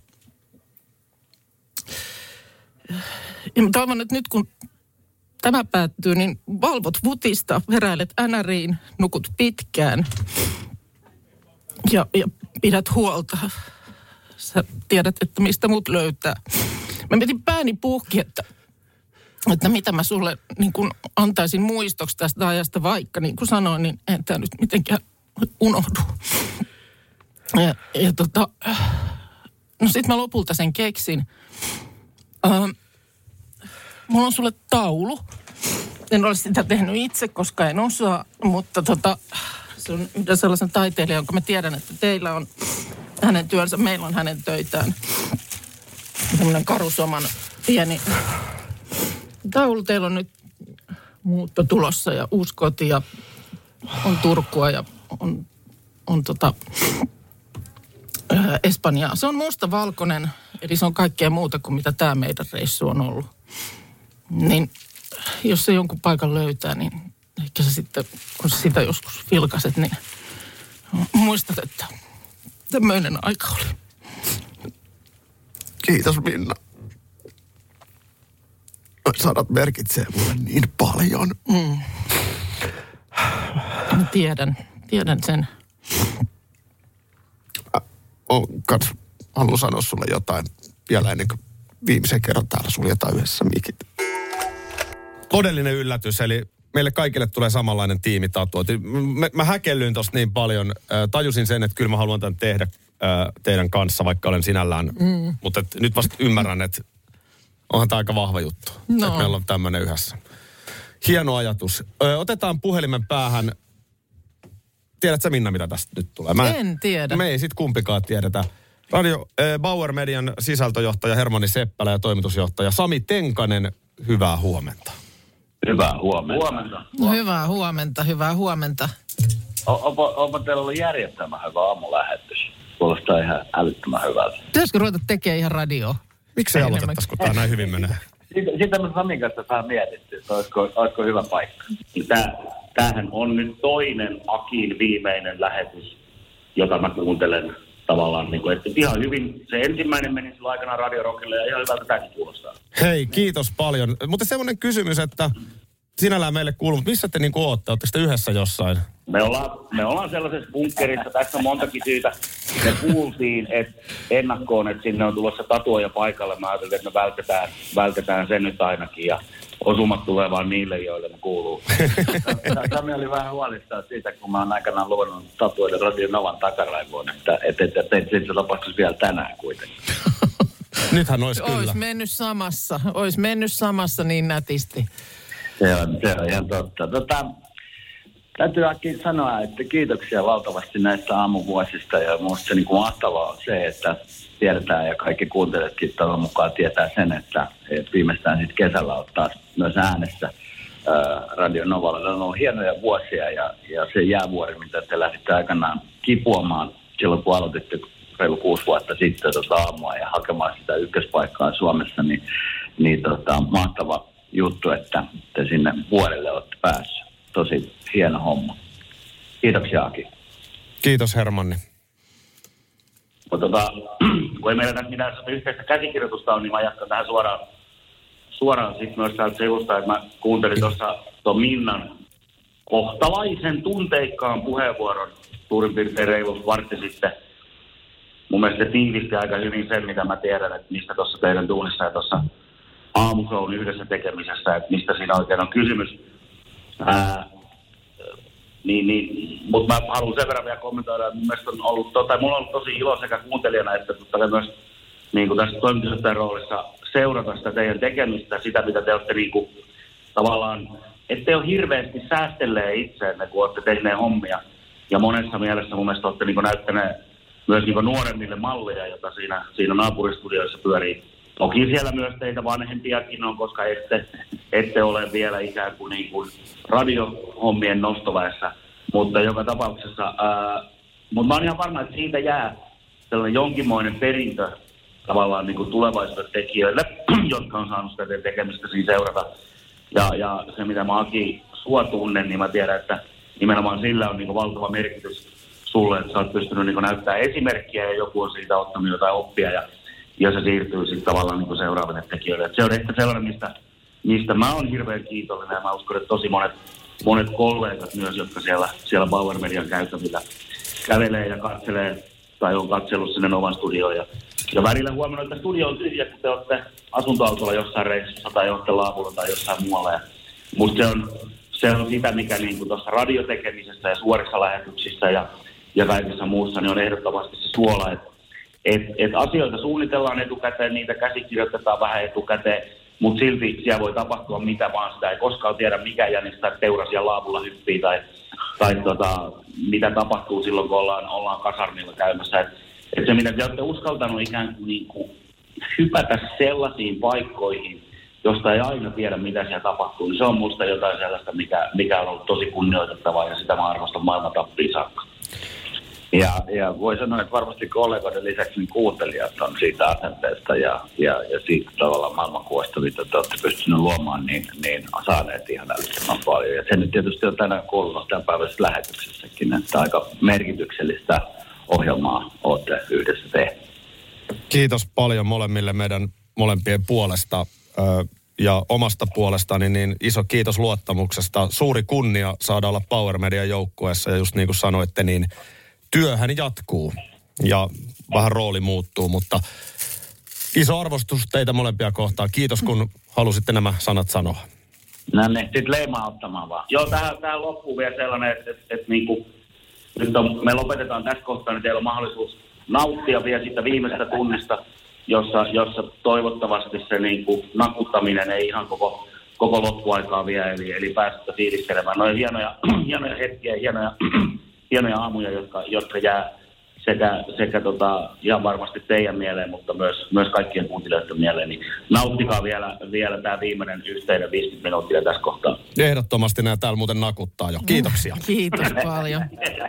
Ja mä toivon, että nyt kun tämä päättyy, niin valvot vutista, heräilet änäriin, nukut pitkään ja, ja pidät huolta. Sä tiedät, että mistä mut löytää. Mä mietin pääni puhki, että, että mitä mä sulle niin kun antaisin muistoksi tästä ajasta, vaikka niin kuin sanoin, niin en tämä nyt mitenkään unohdu. Ja, ja tota, no sit mä lopulta sen keksin. Ähm, mulla on sulle taulu. En ole sitä tehnyt itse, koska en osaa, mutta tota, se on yhden sellaisen taiteilijan, jonka mä tiedän, että teillä on hänen työnsä, meillä on hänen töitään. Tämmöinen Karusoman pieni taulu. Teillä on nyt muutto tulossa ja uusi koti ja on Turkua ja on, on tota, ää, Espanjaa. Se on mustavalkoinen, eli se on kaikkea muuta kuin mitä tämä meidän reissu on ollut. Niin jos se jonkun paikan löytää, niin ehkä se sitten, kun sä sitä joskus vilkaset, niin muistat, että tämmöinen aika oli. Kiitos, Minna. Sanat merkitsee mulle niin paljon. Mm. Tiedän, tiedän sen. Olen kans halunnut sanoa sulle jotain vielä ennen kuin viimeisen kerran täällä suljetaan yhdessä mikit. Todellinen yllätys, eli meille kaikille tulee samanlainen tiimitatuointi. Mä, mä häkellyin tosta niin paljon, äh, tajusin sen, että kyllä mä haluan tämän tehdä äh, teidän kanssa, vaikka olen sinällään. Mm. Mutta nyt vasta ymmärrän, että onhan tämä aika vahva juttu, no. Että meillä on tämmöinen yhdessä. Hieno ajatus. Ö, otetaan puhelimen päähän. Tiedätkö Minna, mitä tästä nyt tulee? Mä en tiedä. Me ei sit kumpikaan tiedetä. Radio äh, Bauer Median sisältöjohtaja Hermanni Seppälä ja toimitusjohtaja Sami Tenkanen, hyvää huomenta. Hyvää huomenta. huomenta. No, hyvää huomenta, hyvää huomenta. Onpa teillä ollut järjettömän hyvä aamulähetys. Kuulostaa ihan älyttömän hyvältä. Pitäisikö ruveta tekemään ihan radioa? Miksi ei aloitettaisi, kun tämä näin hyvin menee? Sitä me Samin kanssa vähän mietitty, että olisiko, olisiko hyvä paikka. Tää, tämähän on nyt toinen Akin viimeinen lähetys, jota mä kuuntelen tavallaan. Niin kuin, että ihan hyvin, se ensimmäinen meni sillä aikana Radio Rockille ja ihan hyvältä tämäkin kuulostaa. Hei, kiitos paljon. Mutta semmoinen kysymys, että sinällään meille kuuluu, mutta missä te niin kuin ootte? Oletteko te yhdessä jossain? Me ollaan, me ollaan sellaisessa bunkkerissa, tässä on montakin syytä. Me kuultiin että ennakkoon, että sinne on tulossa tatuoja paikalle. Mä ajattelin, että me vältetään, vältetään sen nyt ainakin ja osumat tulee vaan niille, joille ne kuuluu. Sami oli vähän huolissaan siitä, kun mä oon aikanaan luvannut tatuoida Radio Novan takaraivoon, että et, et, et, et, et se tapahtuisi vielä tänään kuitenkin. Nythän olisi kyllä. Ois mennyt samassa, ois mennyt samassa niin nätisti. Se on, se on ihan totta. Tota, täytyy Aki sanoa, että kiitoksia valtavasti näistä aamuvuosista ja minusta se niin kuin mahtavaa on se, että tiedetään ja kaikki kuuntelijatkin toivon mukaan tietää sen, että, että viimeistään sitten kesällä on taas myös äänessä ää, Radio Novalla. Ne on ollut hienoja vuosia ja, ja se jäävuori, mitä te lähditte aikanaan kipuamaan silloin, kun aloititte reilu kuusi vuotta sitten tota aamua ja hakemaan sitä ykköspaikkaa Suomessa, niin, niin tota, mahtava juttu, että te sinne vuorelle olette päässyt. Tosi hieno homma. Kiitoksia, Aki. Kiitos, Hermanni. Mutta tota, kun ei meillä tässä mitään yhteistä käsikirjoitusta on, niin mä jatkan tähän suoraan, suoraan sitten myös täältä sivusta, että mä kuuntelin tuossa tuon Minnan kohtalaisen tunteikkaan puheenvuoron suurin piirtein reilu vartti sitten. Mun mielestä se tiivisti aika hyvin sen, mitä mä tiedän, että mistä tuossa teidän duunissa ja tuossa aamushown yhdessä tekemisessä, että mistä siinä oikein on kysymys. Ää, niin, niin, mutta mä haluan sen verran vielä kommentoida, että mun mielestä on ollut, tai mulla on ollut tosi ilo sekä kuuntelijana että myös niin kuin tässä toimitusjohtajan roolissa seurata sitä teidän tekemistä, sitä mitä te olette niin kuin, tavallaan, ettei ole hirveästi säästelee itseenne, kun olette tehneet hommia. Ja monessa mielessä mun mielestä olette niin kuin näyttäneet myös niin kuin nuoremmille malleja, jota siinä, siinä naapuristudioissa pyörii. Toki siellä myös teitä vanhempiakin on, koska ette, ette ole vielä ikään kuin, niin kuin radiohommien nostoväessä. Mutta joka tapauksessa, ää, mutta mä oon ihan varma, että siitä jää sellainen jonkinmoinen perintö tavallaan niin kuin tulevaisuuden tekijöille, jotka on saanut sitä tekemistä siinä seurata. Ja, ja se, mitä mä Aki sua tunnen, niin mä tiedän, että nimenomaan sillä on niin kuin valtava merkitys sulle, että sä oot pystynyt niin kuin näyttämään esimerkkiä ja joku on siitä ottanut jotain oppia ja, ja se siirtyy sitten tavallaan niin kuin seuraaville tekijöille. Et se on ehkä sellainen, mistä, mistä mä oon hirveän kiitollinen ja mä uskon, että tosi monet, monet kollegat myös, jotka siellä, siellä Power Median käytävillä kävelee ja katselee tai on katsellut sinne oman studioon. Ja, ja välillä huomannut, että studio on tyhjä, kun te olette asuntoautolla jossain reissussa tai olette laavulla tai jossain muualla. Ja musta se on, se on sitä, mikä niin kuin tuossa radiotekemisessä ja suorissa lähetyksissä ja, ja kaikessa muussa niin on ehdottomasti se suola, että et, et asioita suunnitellaan etukäteen, niitä käsikirjoitetaan vähän etukäteen, mutta silti siellä voi tapahtua mitä vaan, sitä ei koskaan tiedä mikä jänis tai teura siellä laavulla hyppii tai, tai tota, mitä tapahtuu silloin, kun ollaan, ollaan kasarmilla käymässä. Et, et se, mitä te olette uskaltanut ikään kuin, niin kuin hypätä sellaisiin paikkoihin, josta ei aina tiedä, mitä siellä tapahtuu, niin se on musta jotain sellaista, mikä, mikä on ollut tosi kunnioitettavaa ja sitä mä arvostan maailman tappiin saakka. Ja, ja voi sanoa, että varmasti kollegoiden lisäksi niin kuuntelijat on siitä asenteesta ja, ja, ja siitä tavallaan maailmankuvasta, mitä te olette pystyneet luomaan, niin, niin saaneet ihan älyttömän paljon. Ja se nyt tietysti on tänään kuulunut tämän päivässä lähetyksessäkin, että aika merkityksellistä ohjelmaa olette yhdessä tehneet. Kiitos paljon molemmille meidän molempien puolesta ja omasta puolestani, niin iso kiitos luottamuksesta. Suuri kunnia saada olla Power Median joukkueessa ja just niin kuin sanoitte, niin työhän jatkuu ja vähän rooli muuttuu, mutta iso arvostus teitä molempia kohtaan. Kiitos, kun halusitte nämä sanat sanoa. No niin, sitten leimaa ottamaan vaan. Joo, tähän, tähän loppuu vielä sellainen, että, että, että niin kuin, nyt on, me lopetetaan tässä kohtaa, niin teillä on mahdollisuus nauttia vielä siitä viimeistä tunnista, jossa, jossa toivottavasti se niin kuin nakuttaminen ei ihan koko, koko loppuaikaa vielä, eli, eli päästä fiilistelemään. No hienoja, hienoja hetkiä, hienoja, hienoja aamuja, jotka, jotka jää sekä, sekä tota, ihan varmasti teidän mieleen, mutta myös, myös kaikkien kuuntelijoiden mieleen. Niin nauttikaa vielä, vielä tämä viimeinen yhteinen viisikymmentä minuuttia tässä kohtaa. Ehdottomasti nämä täällä muuten nakuttaa jo. Kiitoksia. Kiitos paljon.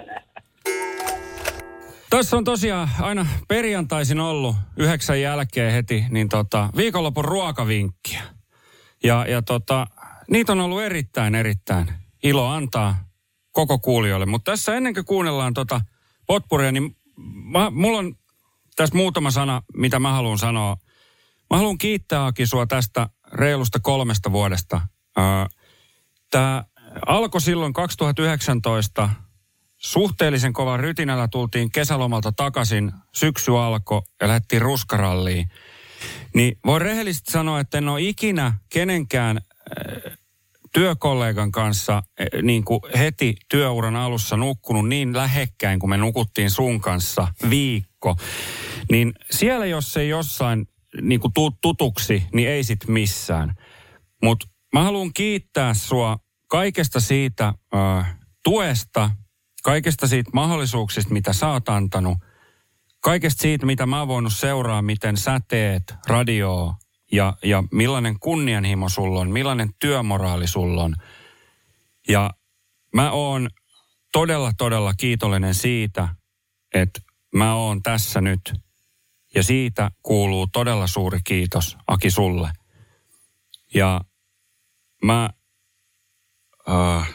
Tässä on tosiaan aina perjantaisin ollut yhdeksän jälkeen heti, niin tota, viikonlopun ruokavinkkiä. Ja, ja tota, niitä on ollut erittäin, erittäin ilo antaa koko kuulijoille. Mutta tässä ennen kuin kuunnellaan tota potpuria, niin mä, mulla on tässä muutama sana, mitä mä haluan sanoa. Mä haluan kiittää Aki sua tästä reilusta kolmesta vuodesta. Tämä alkoi silloin kaksituhattayhdeksäntoista. Suhteellisen kovan rytinällä tultiin kesälomalta takaisin, syksy alkoi ja lähdettiin ruskaralliin. Niin voi rehellisesti sanoa, että en ole ikinä kenenkään äh, työkollegan kanssa äh, niin kuin heti työuran alussa nukkunut niin lähekkäin, kuin me nukuttiin sun kanssa viikko. Niin siellä jos ei jossain niin kuin tuu tutuksi, niin ei sit missään. Mutta mä haluan kiittää sua kaikesta siitä äh, tuesta, kaikesta siitä mahdollisuuksista, mitä sä oot antanut. Kaikesta siitä, mitä mä oon voinut seuraa, miten sä teet radioa ja, ja millainen kunnianhimo sulla on, millainen työmoraali sulla on. Ja mä oon todella, todella kiitollinen siitä, että mä oon tässä nyt. Ja siitä kuuluu todella suuri kiitos, Aki, sulle. Ja mä... Uh,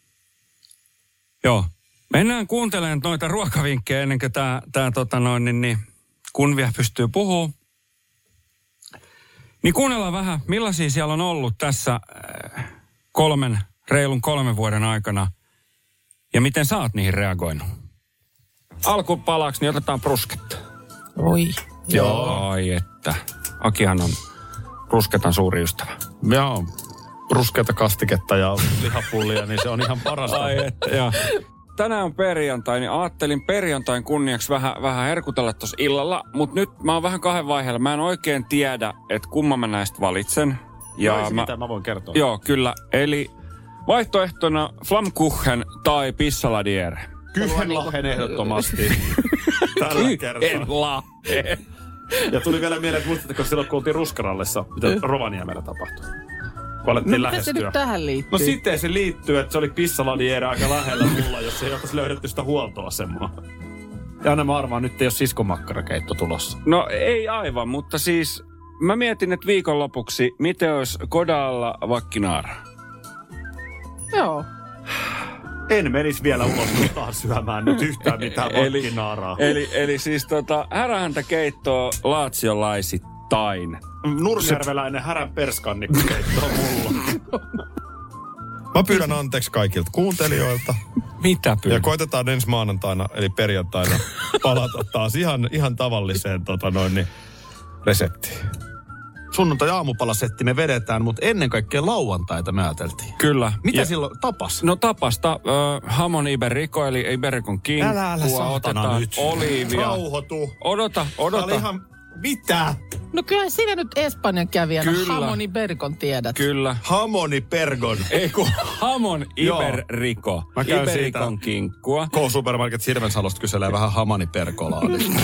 joo. Mennään kuuntelemaan noita ruokavinkkejä ennen kuin tämä, tämä tota noin, niin, niin, kun vielä pystyy puhumaan. Niin kuunnellaan vähän, millaisia siellä on ollut tässä äh, kolmen, reilun kolmen vuoden aikana. Ja miten sä oot niihin reagoinut? Alkupalaksi niin otetaan brusketta. Oi. Joo. Ai että. Akihan on brusketan suuri ystävä. Joo. Bruskeata kastiketta ja lihapullia, niin se on ihan parasta. Ai että, joo. tänään on perjantai, niin ajattelin perjantain kunniaksi vähän, vähän herkutella tuossa illalla. Mutta nyt mä oon vähän kahden vaiheella. Mä en oikein tiedä, että kumman mä näistä valitsen. Ja no, mä, mitä mä voin kertoa. Joo, kyllä. Eli vaihtoehtona Flammkuchen tai Pissaladiere. Kyhhenlahen ehdottomasti. Tällä kertaa. Ja tuli vielä mieleen, että muistatteko silloin, kun oltiin Ruskarallessa, mitä Rovaniemellä tapahtui? Kun alettiin no, lähestyä. Mitä se nyt tähän liittyy? No sitten se liittyy, että se oli Pissaladiere aika lähellä mulla, jos ei oltaisi löydetty sitä huoltoasemaa. Ja aina mä arvaan, nyt ei ole siskomakkarakeitto tulossa. No ei aivan, mutta siis mä mietin, että viikonlopuksi, miten olisi Kodalla vakkinaara? Joo. En menisi vielä ulos taas syömään nyt yhtään mitään vakkinaaraa. Eli, eli, eli siis tota, härähäntä keittoa laatsiolaisittain. Nurmijärveläinen härän perskannikko keittoa mulla. Mä pyydän anteeksi kaikilta kuuntelijoilta. Mitä pyydän? Ja koitetaan ensi maanantaina, eli perjantaina, palata taas ihan, ihan tavalliseen tota noin, niin, reseptiin. Sunnuntai-aamupalasetti me vedetään, mutta ennen kaikkea lauantaita me ajateltiin. Kyllä. Mitä ja, silloin tapas? No tapasta äh, hamon iberico, eli iberikon kinkkua. Älä, älä otetaan nyt. Oliivia. Rauhoitu. Odota, odota. Tää oli ihan... Mitä? No kyllä sinä nyt Espanjan kävijänä Kyllä. hamon iberikon tiedät. Kyllä. Hamoni pergon. Ei kun hamon iberico. Mä käyn Iberikon siitä kinkkua. K-Supermarket Hirvensalosta kyselee vähän hamani perkolaa.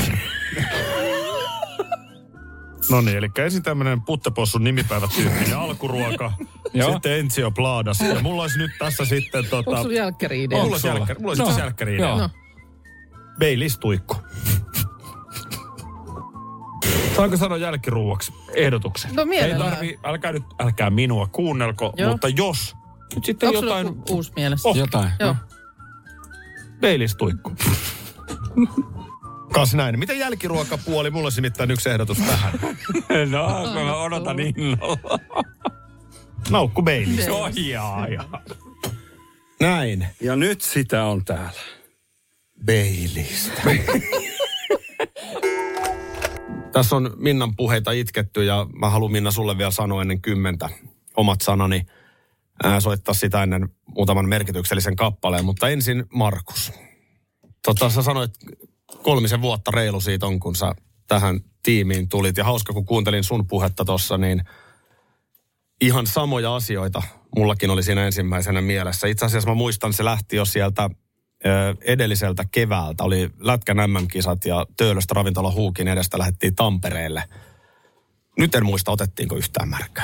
No niin, eli ensin tämmönen puttepossun nimipäivätyyppinen alkuruoka, sitten Enzio Plaadas. Ja mulla olisi nyt tässä sitten tota... Onko sulla jälkkäri-idea? Mulla olisi jälkkäri, mulla olisi no. no. jälkkäri-idea. No. Baileys-tuikku. Saanko sanoa jälkiruuaksi ehdotuksen? No mielellään. Ei tarvii, älkää nyt, älkää minua kuunnelko, Joo. mutta jos nyt sitten onko jotain... Onko sulla uusi mielessä? Oh. Jotain. Joo. No. Baileys-tuikku. Kas näin. Miten jälkiruokapuoli? Mulla olisi nimittäin yksi ehdotus tähän. No, mä odotan innolla. Naukku Baileys. Oi jaa, jaa. Näin. Ja nyt sitä on täällä. Baileys. Tässä on Minnan puheita itketty ja mä haluan Minna sulle vielä sanoa ennen kymmentä omat sanani. Ää, soittaa sitä ennen muutaman merkityksellisen kappaleen, mutta ensin Markus. Tota, sä sanoit kolmisen vuotta reilu siitä on, kun sä tähän tiimiin tulit. Ja hauska, kun kuuntelin sun puhetta tossa, niin ihan samoja asioita mullakin oli siinä ensimmäisenä mielessä. Itse asiassa mä muistan, se lähti jo sieltä ö, edelliseltä keväältä. Oli Lätkän M M-kisat ja Töölöstä ravintola Huukin edestä lähdettiin Tampereelle. Nyt en muista, otettiinko yhtään märkää.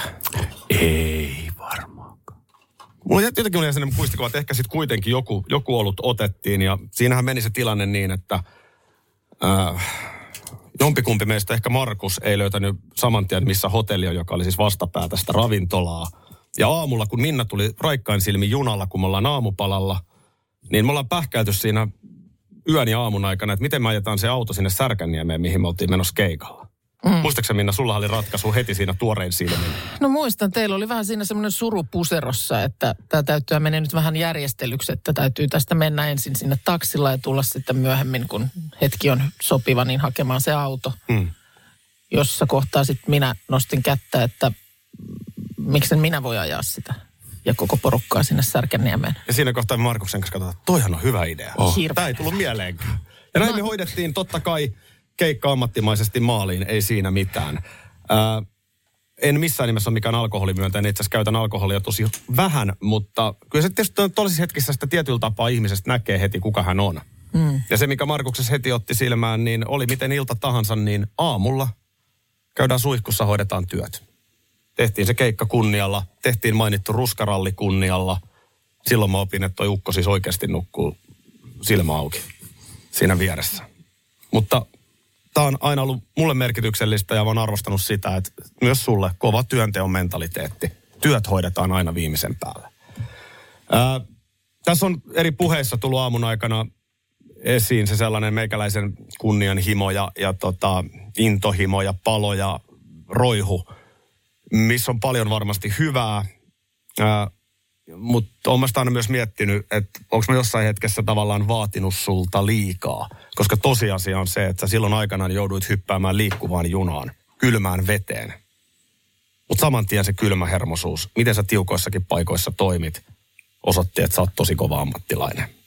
Ei varmaankaan. Mulla jotenkin oli sellainen muistikuva, että ehkä sitten kuitenkin joku, joku olut otettiin. Ja siinähän meni se tilanne niin, että Äh, jompikumpi meistä, ehkä Markus, ei löytänyt saman tien, missä hotelli on, joka oli siis vastapäätä sitä ravintolaa. Ja aamulla, kun Minna tuli raikkain silmin junalla, kun me ollaan aamupalalla, niin me ollaan pähkäilty siinä yön ja aamun aikana, että miten me ajetaan se auto sinne Särkänniemeen, mihin me oltiin menossa keikalla. Mm. Muistaaksä, Minna, sulla oli ratkaisu heti siinä tuorein silmin? No muistan, teillä oli vähän siinä semmoinen suru puserossa, että tämä täytyy mennä nyt vähän järjestelyksi, että täytyy tästä mennä ensin sinne taksilla ja tulla sitten myöhemmin, kun hetki on sopiva, niin hakemaan se auto. Mm. Jossa kohtaa sitten minä nostin kättä, että miksen minä voi ajaa sitä ja koko porukkaa sinne Särkänniemeen. Ja siinä kohtaa Markuksen kanssa katsotaan, toihan on hyvä idea. Oh. Tämä ei tullut mieleenkään. Ja näin me hoidettiin totta kai keikka ammattimaisesti maaliin, ei siinä mitään. Ää, en missään nimessä ole mikään alkoholimyöntäinen, itse asiassa käytän alkoholia tosi vähän, mutta kyllä se tietysti tollaisissa hetkissä sitä tietyllä tapaa ihmisestä näkee heti, kuka hän on. Mm. Ja se, mikä Markuksessa heti otti silmään, niin oli miten ilta tahansa, niin aamulla käydään suihkussa, hoidetaan työt. Tehtiin se keikka kunnialla, tehtiin mainittu ruskaralli kunnialla. Silloin mä opin, että toi ukko siis oikeasti nukkuu silmä auki siinä vieressä. Mutta tämä on aina ollut mulle merkityksellistä ja mä oon arvostanut sitä, että myös sulle kova työnteon mentaliteetti. Työt hoidetaan aina viimeisen päälle. Ää, tässä on eri puheissa tullut aamun aikana esiin se sellainen meikäläisen kunnianhimo ja, ja tota, intohimo ja palo ja roihu, missä on paljon varmasti hyvää. Ää, mutta olen aina myös miettinyt, että onko mä jossain hetkessä tavallaan vaatinut sulta liikaa. Koska tosiasia on se, että sä silloin aikanaan jouduit hyppäämään liikkuvaan junaan, kylmään veteen. Mutta saman tien se kylmähermosuus, miten sä tiukoissakin paikoissa toimit, osoitti, että sä oot tosi kova ammattilainen.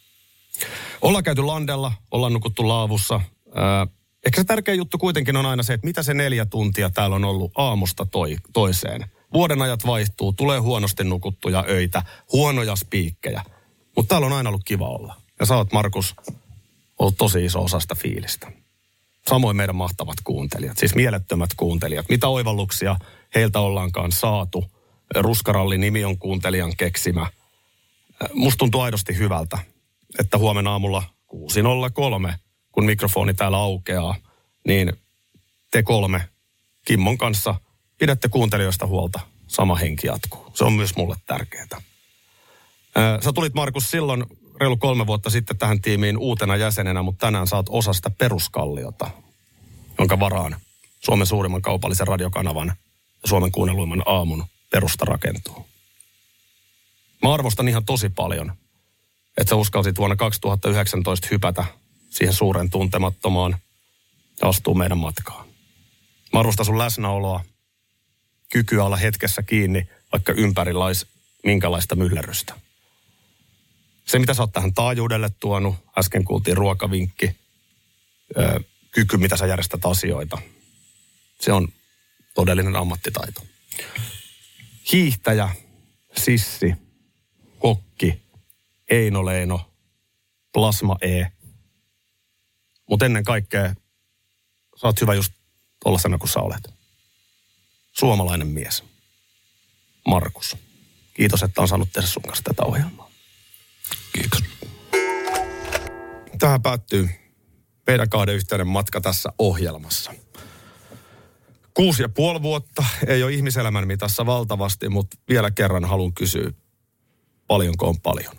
Ollaan käyty landella, ollaan nukuttu laavussa. Äh, ehkä se tärkeä juttu kuitenkin on aina se, että mitä se neljä tuntia täällä on ollut aamusta toi, toiseen. Vuoden ajat vaihtuu, tulee huonosti nukuttuja öitä, huonoja spiikkejä. Mutta täällä on aina ollut kiva olla. Ja sä oot, Markus, ollut tosi iso osa sitä fiilistä. Samoin meidän mahtavat kuuntelijat, siis mielettömät kuuntelijat. Mitä oivalluksia heiltä ollaankaan saatu. Ruskarallin nimi on kuuntelijan keksimä. Musta tuntuu aidosti hyvältä, että huomenna aamulla kuusi nolla kolme, kun mikrofoni täällä aukeaa, niin te kolme Kimmon kanssa pidätte kuuntelijoista huolta. Sama henki jatkuu. Se on myös mulle tärkeää. Sä tulit, Markus, silloin reilu kolme vuotta sitten tähän tiimiin uutena jäsenenä, mutta tänään saat osa sitä peruskalliota, jonka varaan Suomen suurimman kaupallisen radiokanavan ja Suomen kuunnelluimman aamun perusta rakentuu. Mä arvostan ihan tosi paljon, että sä uskalsit vuonna kaksituhattayhdeksäntoista hypätä siihen suuren tuntemattomaan ja astuu meidän matkaan. Mä arvostan sun läsnäoloa, kykyä olla hetkessä kiinni, vaikka ympärillä olisi minkälaista myllerrystä. Se, mitä sä oot tähän taajuudelle tuonut, äsken kuultiin ruokavinkki, ö, kyky, mitä sä järjestät asioita, se on todellinen ammattitaito. Hiihtäjä, sissi, kokki, Eino Leino, Plasma E. Mutta ennen kaikkea sä oot hyvä just tollasena kuin sä olet. Suomalainen mies. Markus. Kiitos, että on saanut tehdä sun kanssa tätä ohjelmaa. Kiitos. Tähän päättyy meidän kahden yhteinen matka tässä ohjelmassa. Kuusi ja puoli vuotta ei ole ihmiselämän mitassa valtavasti, mutta vielä kerran haluan kysyä, paljonko on paljon?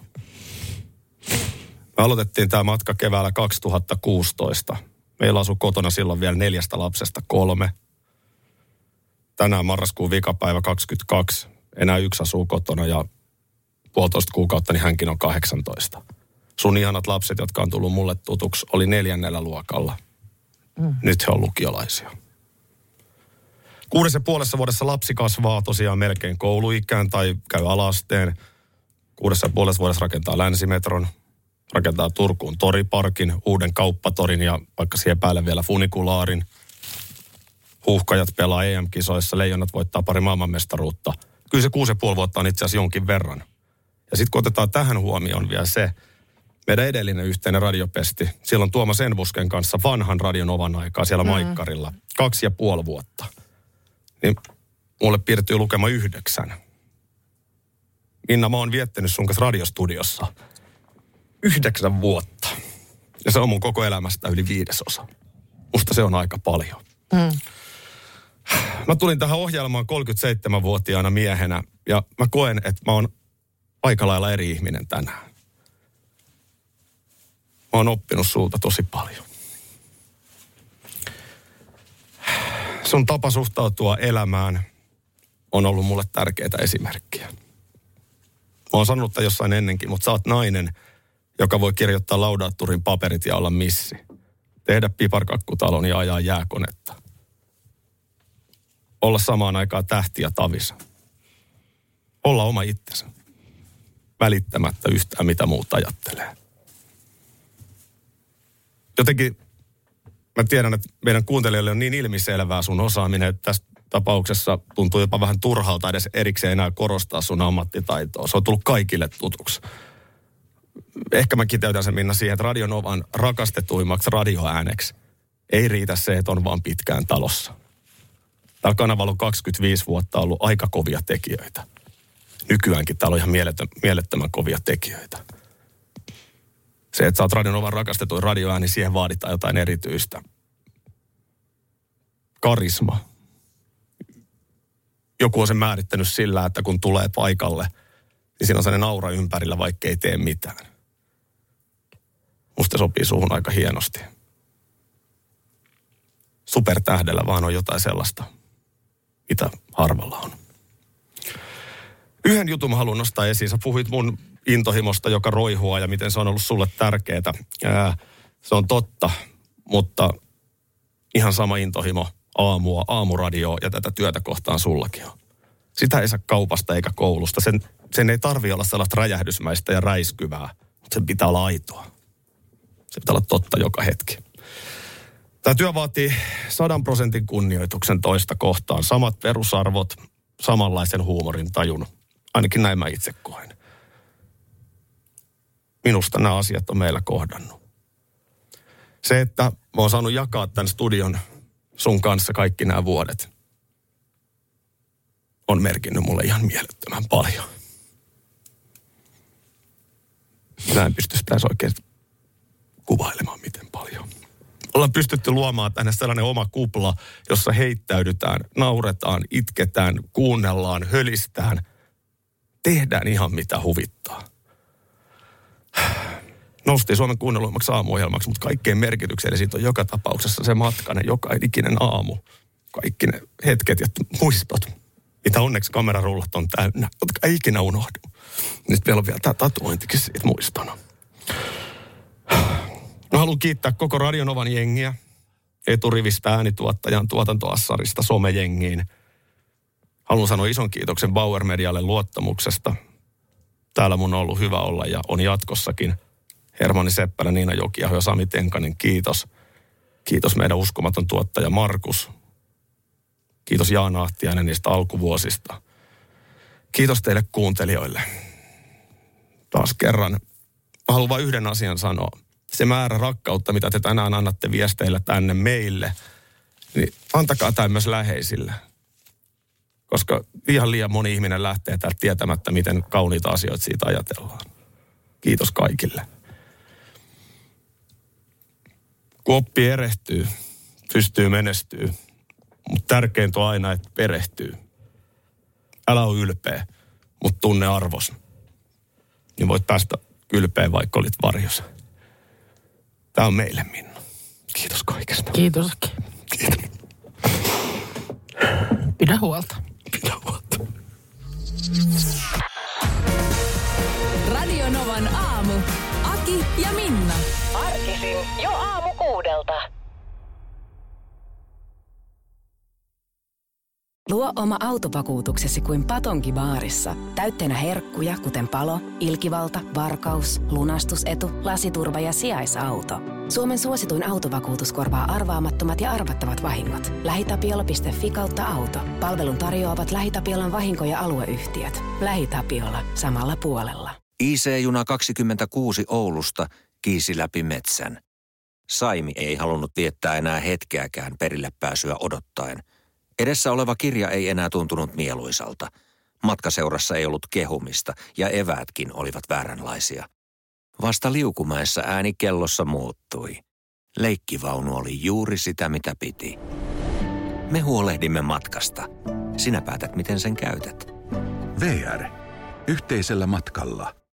Me aloitettiin tämä matka keväällä kaksituhattakuusitoista. Meillä asui kotona silloin vielä neljästä lapsesta kolme. Tänään marraskuun vikapäivä kaksikymmentäkaksi. Enää yksi asuu kotona ja puolitoista kuukautta, niin hänkin on kahdeksantoista. Sun ihanat lapset, jotka on tullut mulle tutuksi, oli neljännellä luokalla. Mm. Nyt he on lukiolaisia. Kuudessa ja puolessa vuodessa lapsi kasvaa tosiaan melkein kouluikään tai käy alasteen. Kuudessa ja puolessa vuodessa rakentaa Länsimetron, rakentaa Turkuun toriparkin, uuden kauppatorin ja vaikka siihen päälle vielä funikulaarin. Huuhkajat pelaa E M-kisoissa, Leijonat voittaa pari maailmanmestaruutta. Kyllä se kuusi ja puoli vuotta on itse asiassa jonkin verran. Ja sitten kun otetaan tähän huomioon vielä se, meidän edellinen yhteinen radiopesti, silloin Tuomas Enbusken kanssa vanhan radion ovan aikaa siellä mm. Maikkarilla, kaksi ja puoli vuotta. Niin mulle piirtyy lukema yhdeksän. Minna, mä oon viettänyt sun kanssa radiostudiossa yhdeksän vuotta. Ja se on mun koko elämästä yli viidesosa. Musta se on aika paljon. Mm. Mä tulin tähän ohjelmaan kolmekymmentäseitsemänvuotiaana miehenä ja mä koen, että mä oon aika lailla eri ihminen tänään. Mä oon oppinut sulta tosi paljon. Sun tapa suhtautua elämään on ollut mulle tärkeitä esimerkkiä. Mä oon sanonut tämän jossain ennenkin, mutta sä oot nainen, joka voi kirjoittaa laudaatturin paperit ja olla missi. Tehdä piparkakkutalon ja ajaa jääkonetta. Olla samaan aikaan tähti ja tavisa. Olla oma itsensä. Välittämättä yhtään mitä muut ajattelee. Jotenkin mä tiedän, että meidän kuuntelijoille on niin ilmiselvää sun osaaminen, että tässä tapauksessa tuntuu jopa vähän turhalta edes erikseen enää korostaa sun ammattitaitoa. Se on tullut kaikille tutuksi. Ehkä mä kiteytän sen, Minna, siihen, että Radionovan rakastetuimmaksi radioääneksi ei riitä se, että on vaan pitkään talossa. Täällä kanavalla on kaksikymmentäviisi vuotta ollut aika kovia tekijöitä. Nykyäänkin täällä on ihan mielettömän, mielettömän kovia tekijöitä. Se, että sä oot Radionovan rakastetuin radioääni, siihen vaaditaan jotain erityistä. Karisma. Joku on sen määrittänyt sillä, että kun tulee paikalle, niin siinä on sellainen aura ympärillä, vaikka ei tee mitään. Musta sopii suhun aika hienosti. Supertähdellä vaan on jotain sellaista, mitä harvalla on. Yhden jutun mä haluan nostaa esiin. Sä puhuit mun intohimosta, joka roihua ja miten se on ollut sulle tärkeää. Ää, se on totta, mutta ihan sama intohimo aamua, aamuradioa ja tätä työtä kohtaan sullakin on. Sitä ei saa kaupasta eikä koulusta. Sen, sen ei tarvitse olla sellaista räjähdysmäistä ja räiskyvää, mutta sen pitää olla aitoa. Se pitää olla totta joka hetki. Tämä työ vaatii sadan prosentin kunnioituksen toista kohtaan. Samat perusarvot, samanlaisen huumorin tajun. Ainakin näin mä itse koen. Minusta nämä asiat on meillä kohdannut. Se, että mä oon saanut jakaa tämän studion sun kanssa kaikki nämä vuodet, on merkinnyt mulle ihan mielettömän paljon. Mä en pystyisi tässä oikein kuvailemaan miten paljon. Ollaan pystytty luomaan tänne sellainen oma kupla, jossa heittäydytään, nauretaan, itketään, kuunnellaan, hölistään. Tehdään ihan mitä huvittaa. Noustiin Suomen kuunnelluimmaksi aamuohjelmaksi, mutta kaikkein merkityksellisintä on joka tapauksessa se matkainen, joka ikinen aamu. Kaikki ne hetket ja muistot, mitä onneksi kamerarullat on täynnä, jotka ei ikinä unohdu. Nyt meillä on vielä tämä tatuointikin siitä muistona. Mä haluan kiittää koko Radionovan jengiä, eturivistä äänituottajan tuotantoassarista somejengiin. Haluan sanoa ison kiitoksen Bauer Medialle luottamuksesta. Täällä mun on ollut hyvä olla ja on jatkossakin. Hermanni Seppälä, Niina Jokiaho ja Sami Tenkanen, kiitos. Kiitos meidän uskomaton tuottaja Markus. Kiitos Jaana Ahtiainen niistä alkuvuosista. Kiitos teille kuuntelijoille. Taas kerran. Mä haluan vain yhden asian sanoa. Se määrä rakkautta, mitä te tänään annatte viesteillä tänne meille, niin antakaa tämä myös läheisille. Koska ihan liian moni ihminen lähtee täältä tietämättä, miten kauniita asioita siitä ajatellaan. Kiitos kaikille. Kun oppii erehtyy, pystyy menestyy, mutta tärkeintä on aina, että perehtyy. Älä ole ylpeä, mutta tunne arvos. Niin voit päästä ylpeä, vaikka olit varjossa. Tämä on meille, Minna. Kiitos kaikesta. Kiitos. Kiitos. Pidä huolta. Pidä huolta. Radio Novan aamu. Aki ja Minna. Arkisin jo aamu kuudelta. Luo oma autovakuutuksesi kuin Patonki-baarissa. Täytteenä herkkuja, kuten palo, ilkivalta, varkaus, lunastusetu, lasiturva ja sijaisauto. Suomen suosituin autovakuutus korvaa arvaamattomat ja arvattavat vahingot. LähiTapiola piste fi kautta auto. Palvelun tarjoavat LähiTapiolan vahinko- ja alueyhtiöt. LähiTapiola. Samalla puolella. I C-juna kaksikymmentäkuusi Oulusta kiisi läpi metsän. Saimi ei halunnut viettää enää hetkeäkään perille pääsyä odottaen. Edessä oleva kirja ei enää tuntunut mieluisalta. Matkaseurassa ei ollut kehumista ja eväätkin olivat vääränlaisia. Vasta Liukumäessä ääni kellossa muuttui. Leikkivaunu oli juuri sitä, mitä piti. Me huolehdimme matkasta. Sinä päätät, miten sen käytät. V R. Yhteisellä matkalla.